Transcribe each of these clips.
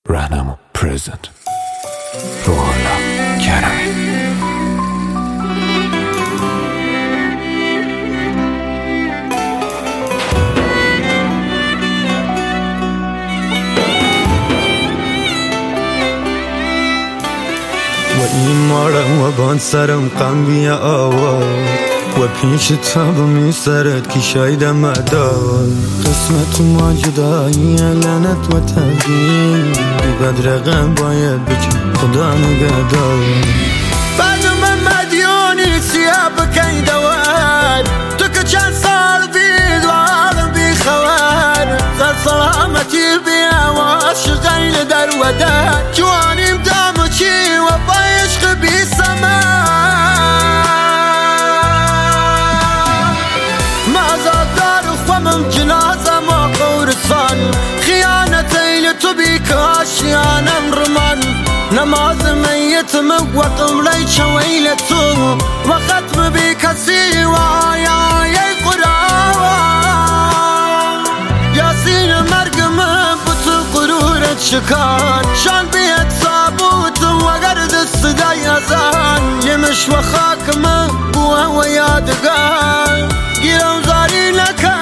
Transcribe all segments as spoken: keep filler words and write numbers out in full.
راهنما پرزنت روح الله کرمی. و این مارم و بان سرم قم بیا آوار و پیش تاب می سرت که شایدم مدار قسمت ما جدایی لعنت و تقدیر بی بدرقم باید بچه خدا نگهدار بعد من مدیونی سیاه بکی دوار تو که چند سال بید و عالم بی خوار زر سلامتی بی عواش غیل در ودار جوانیم دامو چی و با عشق بی سمار خوامم جنازم و قورسان خیانتی لتو بی کاشیانم رمان نماز میتم و قملی چویل تو و ختم بی کسی و آیای قرآن یاسین مرگم بطو قرورت شکان شان بیت ثابوت و گرد صدای ازان یمش و خاکم بوه و یادگار گیرم زاری لکن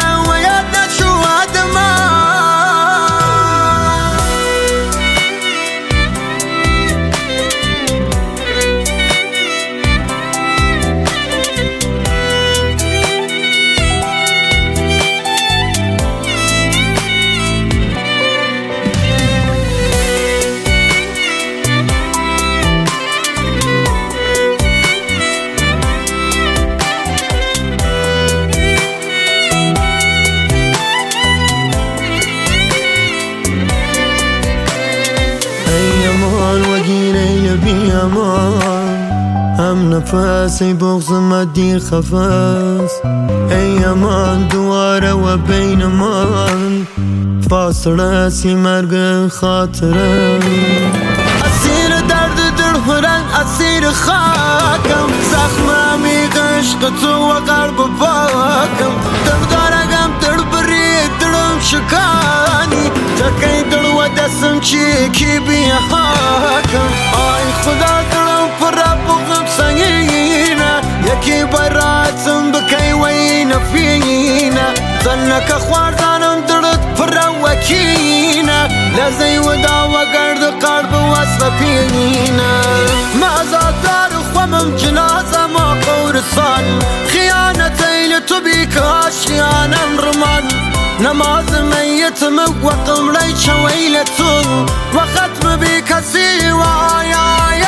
بی امان هم نفسی بغزم دیر خفاس ای امان دواره و بین من فاصله سی مرگ خاطرم اسیر درد دل هرن اسیر خاکم زخممی عشق تو و قلب پاکم دردارگم دل بری دلم شکانی تکی دل و دستم چی کی بی حاکم آی خدا دلم پر بغم سنگینه یکی براتم بکی وین فینه ظنک خواردانم دلت پر وکینه لزی و دا و گرد قلب وصل پینه مازادار خوامم جنازم و قورسان خیانتی لتو بی کاشیانم رمان نماز میتم و قملی چویل تو و ختم بی کسی و آیای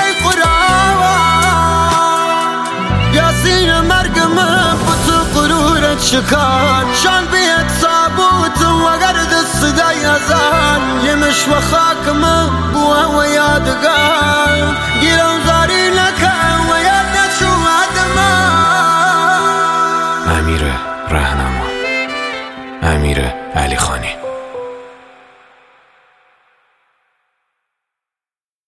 قرآن یاسین مرگم بطو قرورت شکان شان بیت ثابوت و گرد صدای ازان یمش و خاکم بوه و یادگار گیرم زاری لکن و یاد نشو امیر راهنما، امیر علی خانی.